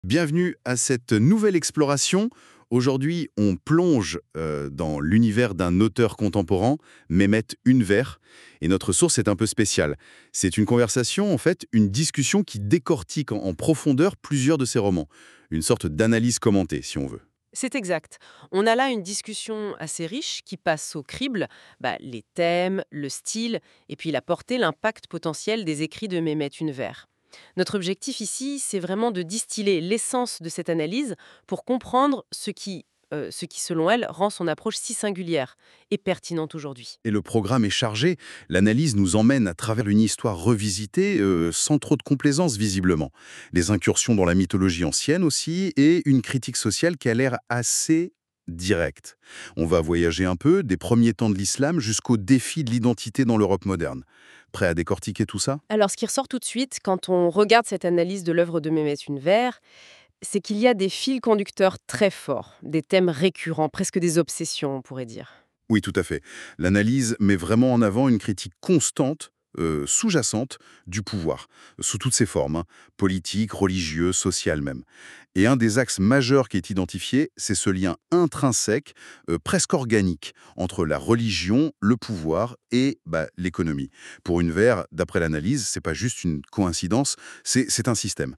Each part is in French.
Bienvenue à cette nouvelle exploration. Aujourd'hui, on plonge dans l'univers d'un auteur contemporain, Mehmet Ünver, et notre source est un peu spéciale. C'est une conversation, en fait, une discussion qui décortique en profondeur plusieurs de ses romans. Une sorte d'analyse commentée, si on veut. C'est exact. On a là une discussion assez riche qui passe au crible les thèmes, le style, et puis la portée, l'impact potentiel des écrits de Mehmet Ünver. Notre objectif ici, c'est vraiment de distiller l'essence de cette analyse pour comprendre ce qui, selon elle, rend son approche si singulière et pertinente aujourd'hui. Et le programme est chargé. L'analyse nous emmène à travers une histoire revisitée, sans trop de complaisance visiblement. Des incursions dans la mythologie ancienne aussi, et une critique sociale qui a l'air assez directe. On va voyager un peu, des premiers temps de l'islam jusqu'au défi de l'identité dans l'Europe moderne. Prêt à décortiquer tout ça? Alors, ce qui ressort tout de suite quand on regarde cette analyse de l'œuvre de Mehmet Ünver, c'est qu'il y a des fils conducteurs très forts, des thèmes récurrents, presque des obsessions, on pourrait dire. Oui, tout à fait. L'analyse met vraiment en avant une critique constante, sous-jacente, du pouvoir, sous toutes ses formes, hein, politique, religieux, social même. Et un des axes majeurs qui est identifié, c'est ce lien intrinsèque, presque organique, entre la religion, le pouvoir et l'économie. Pour une d'après l'analyse, c'est pas juste une coïncidence, c'est un système.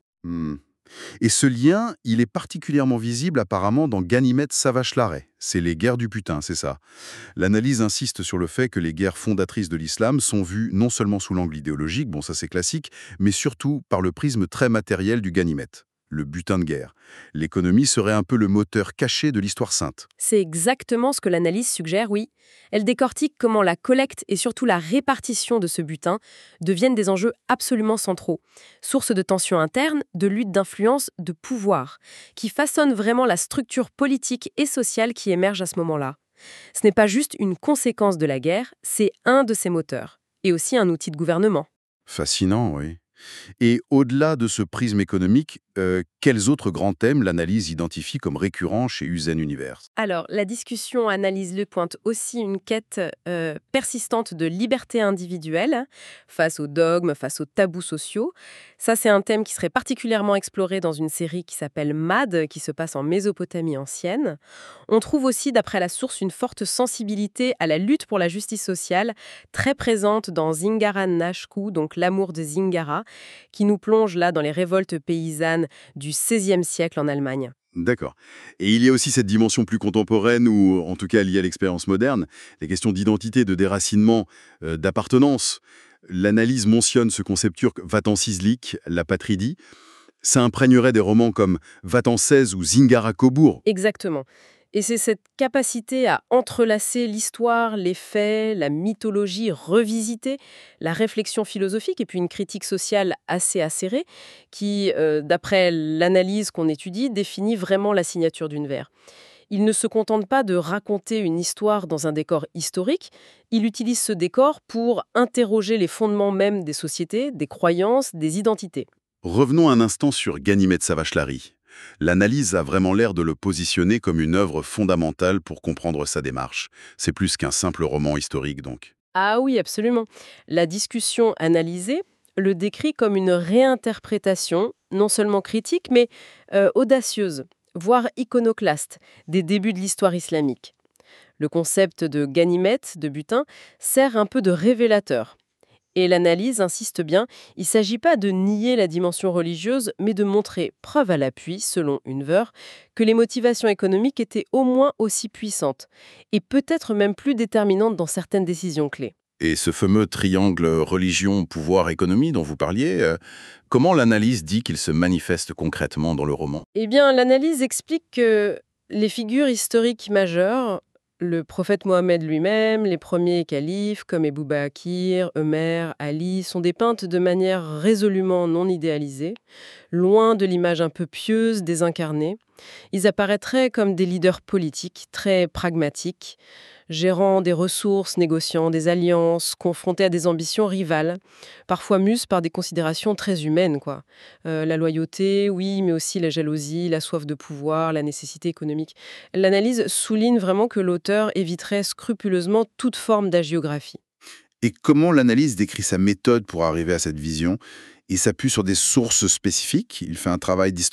Et ce lien, il est particulièrement visible apparemment dans Ganymède Savage-Larrey. C'est les guerres du putain, c'est ça. L'analyse insiste sur le fait que les guerres fondatrices de l'islam sont vues non seulement sous l'angle idéologique, bon ça c'est classique, mais surtout par le prisme très matériel du Ganymède, le butin de guerre. L'économie serait un peu le moteur caché de l'histoire sainte. C'est exactement ce que l'analyse suggère, oui. Elle décortique comment la collecte et surtout la répartition de ce butin deviennent des enjeux absolument centraux, source de tensions internes, de luttes d'influence, de pouvoir, qui façonnent vraiment la structure politique et sociale qui émerge à ce moment-là. Ce n'est pas juste une conséquence de la guerre, c'est un de ses moteurs, et aussi un outil de gouvernement. Fascinant, oui. Et au-delà de ce prisme économique, quels autres grands thèmes l'analyse identifie comme récurrents chez Usain Univers? Alors, la discussion analyse-le pointe aussi une quête persistante de liberté individuelle face aux dogmes, face aux tabous sociaux. Ça, c'est un thème qui serait particulièrement exploré dans une série qui s'appelle MAD, qui se passe en Mésopotamie ancienne. On trouve aussi, d'après la source, une forte sensibilité à la lutte pour la justice sociale, très présente dans Zingara Nashku, donc l'amour de Zingara, qui nous plonge là dans les révoltes paysannes du XVIe siècle en Allemagne. D'accord. Et il y a aussi cette dimension plus contemporaine, ou en tout cas liée à l'expérience moderne, les questions d'identité, de déracinement, d'appartenance. L'analyse mentionne ce concept turc Vatan Sizlik, la patrie. Ça imprégnerait des romans comme Vatan 16 ou Zingara Kobur. Exactement. Et c'est cette capacité à entrelacer l'histoire, les faits, la mythologie revisitée, la réflexion philosophique et puis une critique sociale assez acérée qui, d'après l'analyse qu'on étudie, définit vraiment la signature d'une vers. Il ne se contente pas de raconter une histoire dans un décor historique, il utilise ce décor pour interroger les fondements même des sociétés, des croyances, des identités. Revenons un instant sur Ganymède Savachlari. L'analyse a vraiment l'air de le positionner comme une œuvre fondamentale pour comprendre sa démarche. C'est plus qu'un simple roman historique, donc. Ah oui, absolument. La discussion analysée le décrit comme une réinterprétation, non seulement critique, mais audacieuse, voire iconoclaste, des débuts de l'histoire islamique. Le concept de ganimètre, de butin, sert un peu de révélateur. Et l'analyse insiste bien, il ne s'agit pas de nier la dimension religieuse, mais de montrer, preuve à l'appui, selon Unver, que les motivations économiques étaient au moins aussi puissantes, et peut-être même plus déterminantes dans certaines décisions clés. Et ce fameux triangle religion, pouvoir, économie dont vous parliez, comment l'analyse dit qu'il se manifeste concrètement dans le roman? Eh bien, l'analyse explique que les figures historiques majeures, le prophète Mohammed lui-même, les premiers califes comme Ebou Bakir, Omer, Ali, sont dépeintes de manière résolument non idéalisée, loin de l'image un peu pieuse, désincarnée. Ils apparaîtraient comme des leaders politiques très pragmatiques, gérant des ressources, négociant des alliances, confrontés à des ambitions rivales, parfois muses par des considérations très humaines, quoi. La loyauté, oui, mais aussi la jalousie, la soif de pouvoir, la nécessité économique. L'analyse souligne vraiment que l'auteur éviterait scrupuleusement toute forme d'hagiographie. Et comment l'analyse décrit sa méthode pour arriver à cette vision? Il s'appuie sur des sources spécifiques? Il fait un travail d'historien?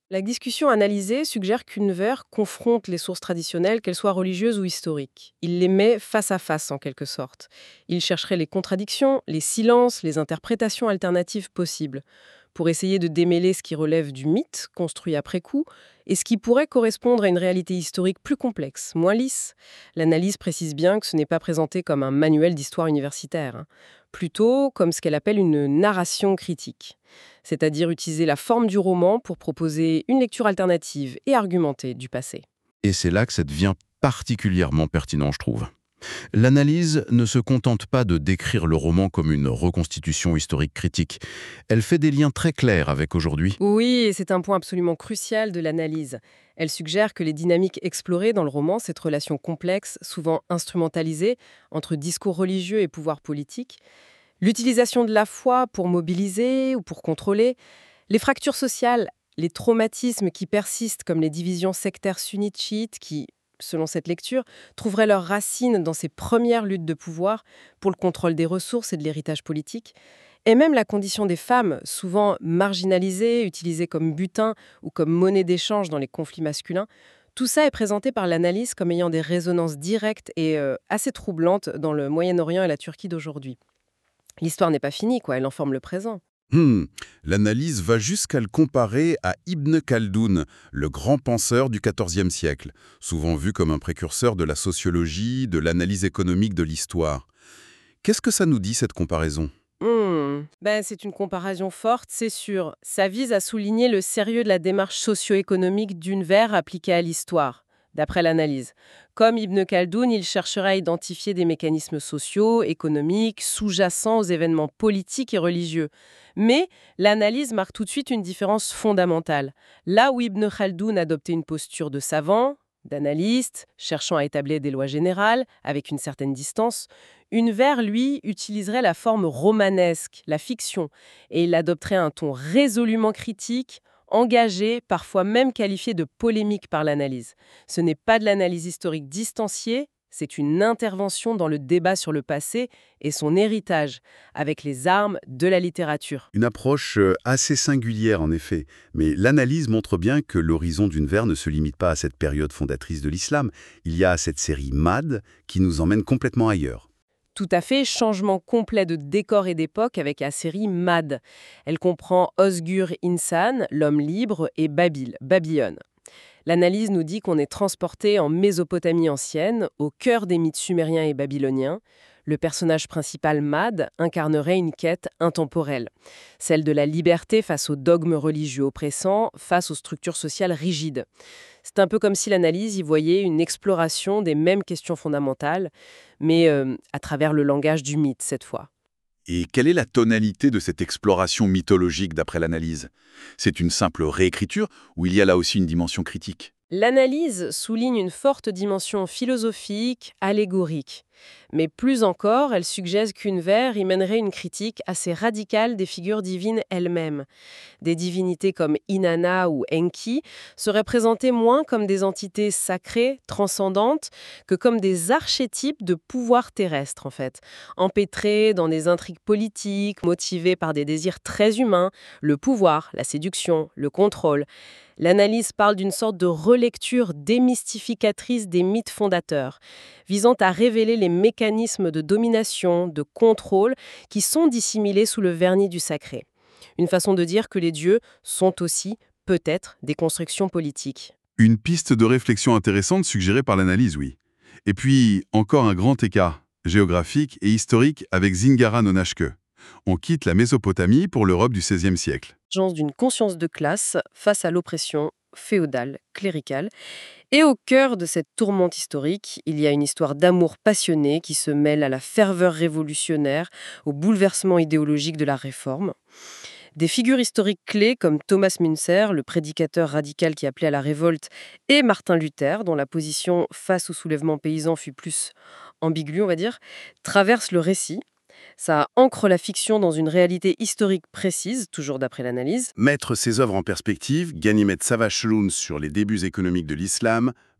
La discussion analysée suggère qu'Unver confronte les sources traditionnelles, qu'elles soient religieuses ou historiques. Il les met face à face, en quelque sorte. Il chercherait les contradictions, les silences, les interprétations alternatives possibles, pour essayer de démêler ce qui relève du mythe, construit après coup, et ce qui pourrait correspondre à une réalité historique plus complexe, moins lisse. L'analyse précise bien que ce n'est pas présenté comme un manuel d'histoire universitaire, plutôt comme ce qu'elle appelle une narration critique, c'est-à-dire utiliser la forme du roman pour proposer une lecture alternative et argumentée du passé. Et c'est là que ça devient particulièrement pertinent, je trouve. L'analyse ne se contente pas de décrire le roman comme une reconstitution historique critique. Elle fait des liens très clairs avec aujourd'hui. Oui, et c'est un point absolument crucial de l'analyse. Elle suggère que les dynamiques explorées dans le roman, cette relation complexe, souvent instrumentalisée, entre discours religieux et pouvoir politique, l'utilisation de la foi pour mobiliser ou pour contrôler, les fractures sociales, les traumatismes qui persistent comme les divisions sectaires sunnites-chiites qui, selon cette lecture, trouveraient leurs racines dans ces premières luttes de pouvoir pour le contrôle des ressources et de l'héritage politique, et même la condition des femmes, souvent marginalisées, utilisées comme butin ou comme monnaie d'échange dans les conflits masculins. Tout ça est présenté par l'analyse comme ayant des résonances directes et assez troublantes dans le Moyen-Orient et la Turquie d'aujourd'hui. L'histoire n'est pas finie, quoi, elle en forme le présent. Hmm, L'analyse va jusqu'à le comparer à Ibn Khaldoun, le grand penseur du XIVe siècle, souvent vu comme un précurseur de la sociologie, de l'analyse économique de l'histoire. Qu'est-ce que ça nous dit, cette comparaison? C'est une comparaison forte, c'est sûr. Ça vise à souligner le sérieux de la démarche socio-économique d'Unver appliquée à l'histoire, d'après l'analyse. Comme Ibn Khaldoun, il cherchera à identifier des mécanismes sociaux, économiques, sous-jacents aux événements politiques et religieux. Mais l'analyse marque tout de suite une différence fondamentale. Là où Ibn Khaldoun adoptait une posture de savant, d'analyste, cherchant à établir des lois générales, avec une certaine distance, Unver, lui, utiliserait la forme romanesque, la fiction, et il adopterait un ton résolument critique, engagé, parfois même qualifié de polémique par l'analyse. Ce n'est pas de l'analyse historique distanciée, c'est une intervention dans le débat sur le passé et son héritage, avec les armes de la littérature. Une approche assez singulière en effet, mais l'analyse montre bien que l'horizon d'Unver ne se limite pas à cette période fondatrice de l'islam. Il y a cette série Mad qui nous emmène complètement ailleurs. Tout à fait, changement complet de décor et d'époque avec la série Mad. Elle comprend Osgur Insan, l'homme libre, et Babil, Babylone. L'analyse nous dit qu'on est transporté en Mésopotamie ancienne, au cœur des mythes sumériens et babyloniens. Le personnage principal, Mad, incarnerait une quête intemporelle, celle de la liberté face aux dogmes religieux oppressants, face aux structures sociales rigides. C'est un peu comme si l'analyse y voyait une exploration des mêmes questions fondamentales, mais à travers le langage du mythe cette fois. Et quelle est la tonalité de cette exploration mythologique d'après l'analyse? C'est une simple réécriture ou il y a là aussi une dimension critique? L'analyse souligne une forte dimension philosophique, allégorique. Mais plus encore, elle suggère qu'Unver y mènerait une critique assez radicale des figures divines elles-mêmes. Des divinités comme Inanna ou Enki seraient présentées moins comme des entités sacrées, transcendantes, que comme des archétypes de pouvoir terrestre, en fait, empêtrés dans des intrigues politiques, motivés par des désirs très humains, le pouvoir, la séduction, le contrôle. L'analyse parle d'une sorte de relecture démystificatrice des mythes fondateurs, visant à révéler les mécanismes de domination, de contrôle, qui sont dissimulés sous le vernis du sacré. Une façon de dire que les dieux sont aussi, peut-être, des constructions politiques. Une piste de réflexion intéressante suggérée par l'analyse, oui. Et puis, encore un grand écart, géographique et historique avec Zingara no Nashke. On quitte la Mésopotamie pour l'Europe du XVIe siècle. D'une conscience de classe face à l'oppression féodale, cléricale. Et au cœur de cette tourmente historique, il y a une histoire d'amour passionné qui se mêle à la ferveur révolutionnaire, au bouleversement idéologique de la Réforme. Des figures historiques clés comme Thomas Müntzer, le prédicateur radical qui appelait à la révolte, et Martin Luther, dont la position face au soulèvement paysan fut plus ambiguë, on va dire, traversent le récit. Ça ancre la fiction dans une réalité historique précise, toujours d'après l'analyse. Mettre ses œuvres en perspective, Ganimet Savaşoğlu sur les débuts économiques de l'islam,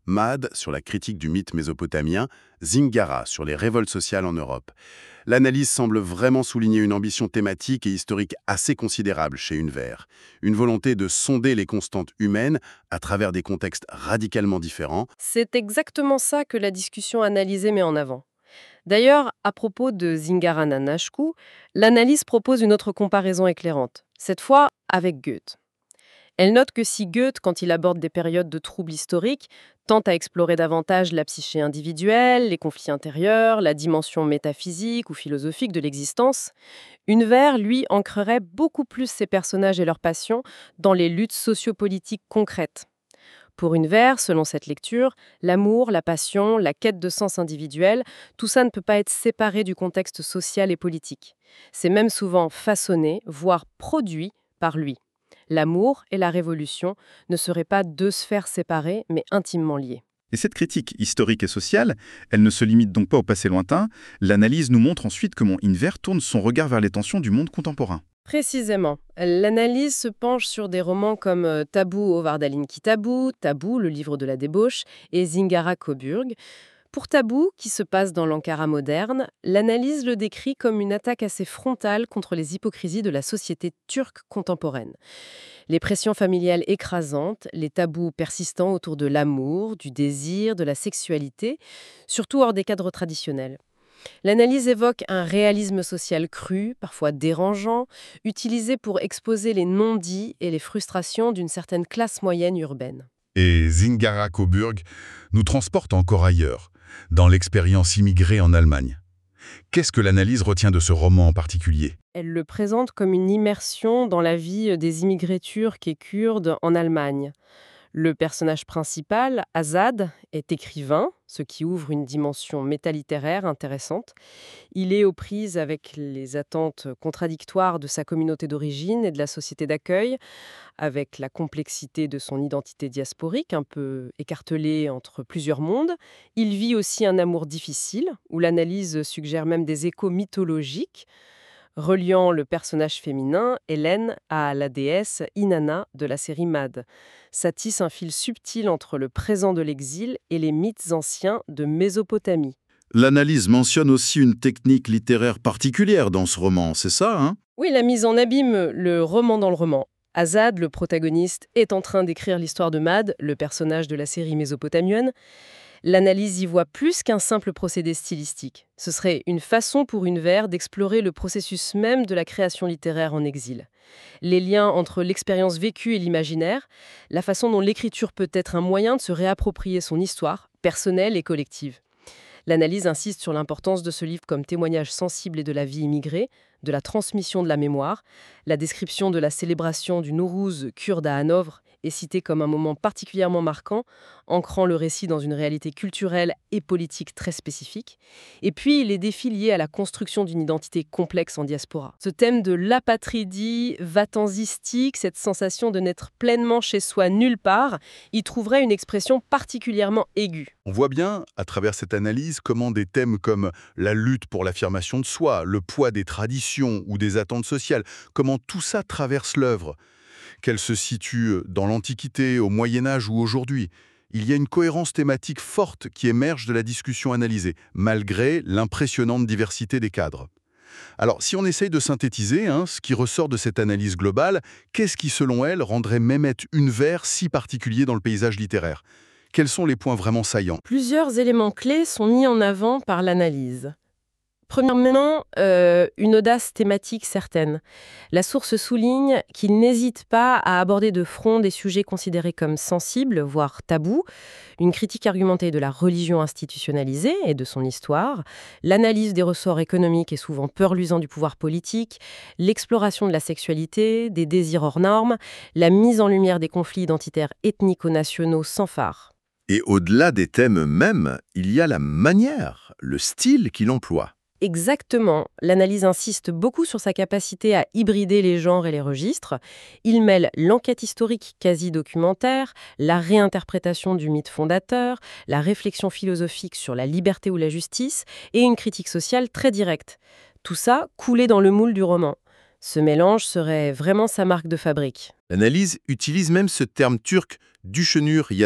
Mad sur la critique du mythe mésopotamien, Zingara sur les révoltes sociales en Europe. L'analyse semble vraiment souligner une ambition thématique et historique assez considérable chez Univers. Une volonté de sonder les constantes humaines à travers des contextes radicalement différents. C'est exactement ça que la discussion analysée met en avant. D'ailleurs, à propos de Zingara Nanashku, l'analyse propose une autre comparaison éclairante, cette fois avec Goethe. Elle note que si Goethe, quand il aborde des périodes de troubles historiques, tente à explorer davantage la psyché individuelle, les conflits intérieurs, la dimension métaphysique ou philosophique de l'existence, Univers, lui, ancrerait beaucoup plus ses personnages et leurs passions dans les luttes sociopolitiques concrètes. Pour Univers, selon cette lecture, l'amour, la passion, la quête de sens individuel, tout ça ne peut pas être séparé du contexte social et politique. C'est même souvent façonné, voire produit par lui. L'amour et la révolution ne seraient pas deux sphères séparées, mais intimement liées. Et cette critique historique et sociale, elle ne se limite donc pas au passé lointain. L'analyse nous montre ensuite comment Univers tourne son regard vers les tensions du monde contemporain. Précisément. L'analyse se penche sur des romans comme Tabou au Vardalinki Tabou, Tabou, le livre de la débauche, et Zingara Coburg. Pour Tabou, qui se passe dans l'Ankara moderne, l'analyse le décrit comme une attaque assez frontale contre les hypocrisies de la société turque contemporaine. Les pressions familiales écrasantes, les tabous persistants autour de l'amour, du désir, de la sexualité, surtout hors des cadres traditionnels. L'analyse évoque un réalisme social cru, parfois dérangeant, utilisé pour exposer les non-dits et les frustrations d'une certaine classe moyenne urbaine. Et Zingara Coburg nous transporte encore ailleurs, dans l'expérience immigrée en Allemagne. Qu'est-ce que l'analyse retient de ce roman en particulier ? Elle le présente comme une immersion dans la vie des immigrés turcs et kurdes en Allemagne. Le personnage principal, Azad, est écrivain, ce qui ouvre une dimension métalittéraire intéressante. Il est aux prises avec les attentes contradictoires de sa communauté d'origine et de la société d'accueil, avec la complexité de son identité diasporique, un peu écartelée entre plusieurs mondes. Il vit aussi un amour difficile, où l'analyse suggère même des échos mythologiques, reliant le personnage féminin, Hélène, à la déesse Inanna de la série Mad. Ça tisse un fil subtil entre le présent de l'exil et les mythes anciens de Mésopotamie. L'analyse mentionne aussi une technique littéraire particulière dans ce roman, c'est ça, hein ? Oui, la mise en abîme le roman dans le roman. Azad, le protagoniste, est en train d'écrire l'histoire de Mad, le personnage de la série mésopotamienne. L'analyse y voit plus qu'un simple procédé stylistique. Ce serait une façon pour Univers d'explorer le processus même de la création littéraire en exil. Les liens entre l'expérience vécue et l'imaginaire, la façon dont l'écriture peut être un moyen de se réapproprier son histoire, personnelle et collective. L'analyse insiste sur l'importance de ce livre comme témoignage sensible et de la vie immigrée, de la transmission de la mémoire. La description de la célébration du Nowruz kurde à Hanovre est citée comme un moment particulièrement marquant, ancrant le récit dans une réalité culturelle et politique très spécifique. Et puis, les défis liés à la construction d'une identité complexe en diaspora. Ce thème de l'apatridie vatanzistique, cette sensation de n'être pleinement chez soi nulle part, y trouverait une expression particulièrement aiguë. On voit bien, à travers cette analyse, comment des thèmes comme la lutte pour l'affirmation de soi, le poids des traditions ou des attentes sociales, comment tout ça traverse l'œuvre. Qu'elle se situe dans l'Antiquité, au Moyen-Âge ou aujourd'hui. Il y a une cohérence thématique forte qui émerge de la discussion analysée, malgré l'impressionnante diversité des cadres. Alors, si on essaye de synthétiser ce qui ressort de cette analyse globale, qu'est-ce qui, selon elle, rendrait Mehmet Univers si particulier dans le paysage littéraire ? Quels sont les points vraiment saillants ? Plusieurs éléments clés sont mis en avant par l'analyse. Premièrement, une audace thématique certaine. La source souligne qu'il n'hésite pas à aborder de front des sujets considérés comme sensibles, voire tabous, une critique argumentée de la religion institutionnalisée et de son histoire, l'analyse des ressorts économiques et souvent peur-luisant du pouvoir politique, l'exploration de la sexualité, des désirs hors normes, la mise en lumière des conflits identitaires ethnico-nationaux sans phare. Et au-delà des thèmes eux-mêmes, il y a la manière, le style qu'il emploie. Exactement. L'analyse insiste beaucoup sur sa capacité à hybrider les genres et les registres. Il mêle l'enquête historique quasi-documentaire, la réinterprétation du mythe fondateur, la réflexion philosophique sur la liberté ou la justice et une critique sociale très directe. Tout ça coulé dans le moule du roman. Ce mélange serait vraiment sa marque de fabrique. L'analyse utilise même ce terme turc « düşünür yazar »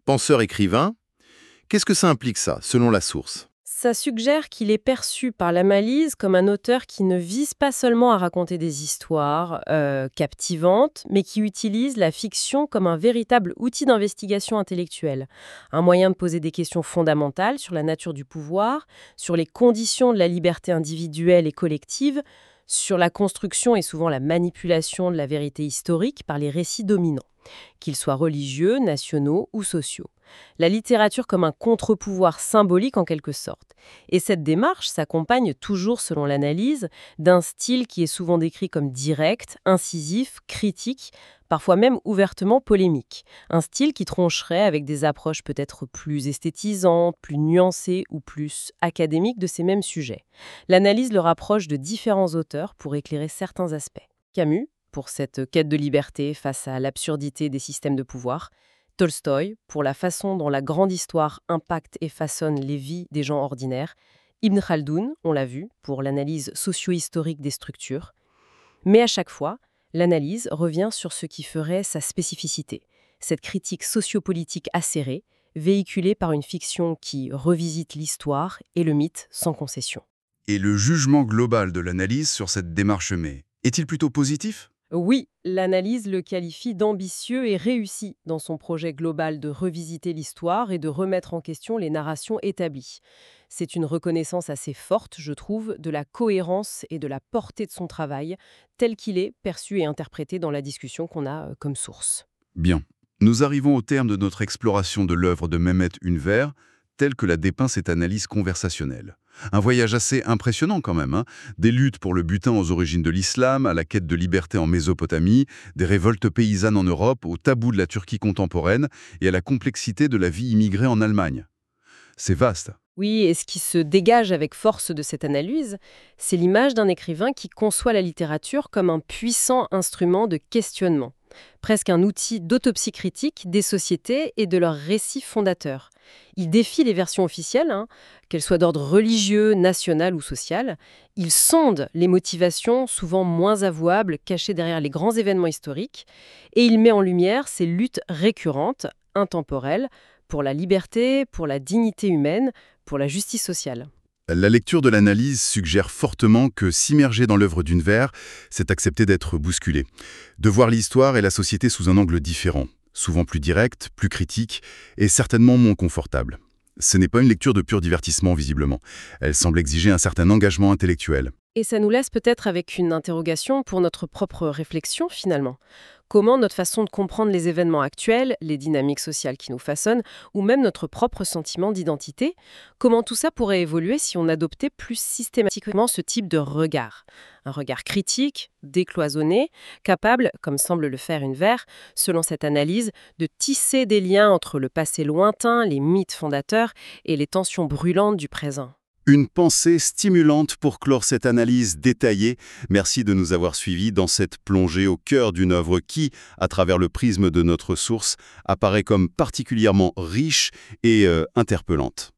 penseur-écrivain. Qu'est-ce que ça implique ça, selon la source? Ça suggère qu'il est perçu par la Malise comme un auteur qui ne vise pas seulement à raconter des histoires captivantes, mais qui utilise la fiction comme un véritable outil d'investigation intellectuelle, un moyen de poser des questions fondamentales sur la nature du pouvoir, sur les conditions de la liberté individuelle et collective, sur la construction et souvent la manipulation de la vérité historique par les récits dominants, qu'ils soient religieux, nationaux ou sociaux. La littérature comme un contre-pouvoir symbolique en quelque sorte. Et cette démarche s'accompagne toujours, selon l'analyse, d'un style qui est souvent décrit comme direct, incisif, critique, parfois même ouvertement polémique. Un style qui trancherait avec des approches peut-être plus esthétisantes, plus nuancées ou plus académiques de ces mêmes sujets. L'analyse le rapproche de différents auteurs pour éclairer certains aspects. Camus, pour cette quête de liberté face à l'absurdité des systèmes de pouvoir. Tolstoï, pour la façon dont la grande histoire impacte et façonne les vies des gens ordinaires. Ibn Khaldoun, on l'a vu, pour l'analyse socio-historique des structures. Mais à chaque fois, l'analyse revient sur ce qui ferait sa spécificité, cette critique sociopolitique acérée, véhiculée par une fiction qui revisite l'histoire et le mythe sans concession. Et le jugement global de l'analyse sur cette démarche est-il plutôt positif? Oui, l'analyse le qualifie d'ambitieux et réussi dans son projet global de revisiter l'histoire et de remettre en question les narrations établies. C'est une reconnaissance assez forte, je trouve, de la cohérence et de la portée de son travail, tel qu'il est perçu et interprété dans la discussion qu'on a comme source. Bien. Nous arrivons au terme de notre exploration de l'œuvre de Mehmet Ünver, telle que la dépeint cette analyse conversationnelle. Un voyage assez impressionnant quand même, hein. Des luttes pour le butin aux origines de l'islam, à la quête de liberté en Mésopotamie, des révoltes paysannes en Europe, au tabou de la Turquie contemporaine et à la complexité de la vie immigrée en Allemagne. C'est vaste. Oui, et ce qui se dégage avec force de cette analyse, c'est l'image d'un écrivain qui conçoit la littérature comme un puissant instrument de questionnement, presque un outil d'autopsie critique des sociétés et de leurs récits fondateurs. Il défie les versions officielles, qu'elles soient d'ordre religieux, national ou social. Il sonde les motivations souvent moins avouables cachées derrière les grands événements historiques, et il met en lumière ces luttes récurrentes, intemporelles, pour la liberté, pour la dignité humaine, pour la justice sociale. La lecture de l'analyse suggère fortement que s'immerger dans l'œuvre d'Ünver, c'est accepter d'être bousculé, de voir l'histoire et la société sous un angle différent, souvent plus direct, plus critique et certainement moins confortable. Ce n'est pas une lecture de pur divertissement, visiblement. Elle semble exiger un certain engagement intellectuel. Et ça nous laisse peut-être avec une interrogation pour notre propre réflexion, finalement. Comment notre façon de comprendre les événements actuels, les dynamiques sociales qui nous façonnent, ou même notre propre sentiment d'identité, comment tout ça pourrait évoluer si on adoptait plus systématiquement ce type de regard? Un regard critique, décloisonné, capable, comme semble le faire Ünver, selon cette analyse, de tisser des liens entre le passé lointain, les mythes fondateurs et les tensions brûlantes du présent. Une pensée stimulante pour clore cette analyse détaillée. Merci de nous avoir suivis dans cette plongée au cœur d'une œuvre qui, à travers le prisme de notre source, apparaît comme particulièrement riche et interpellante.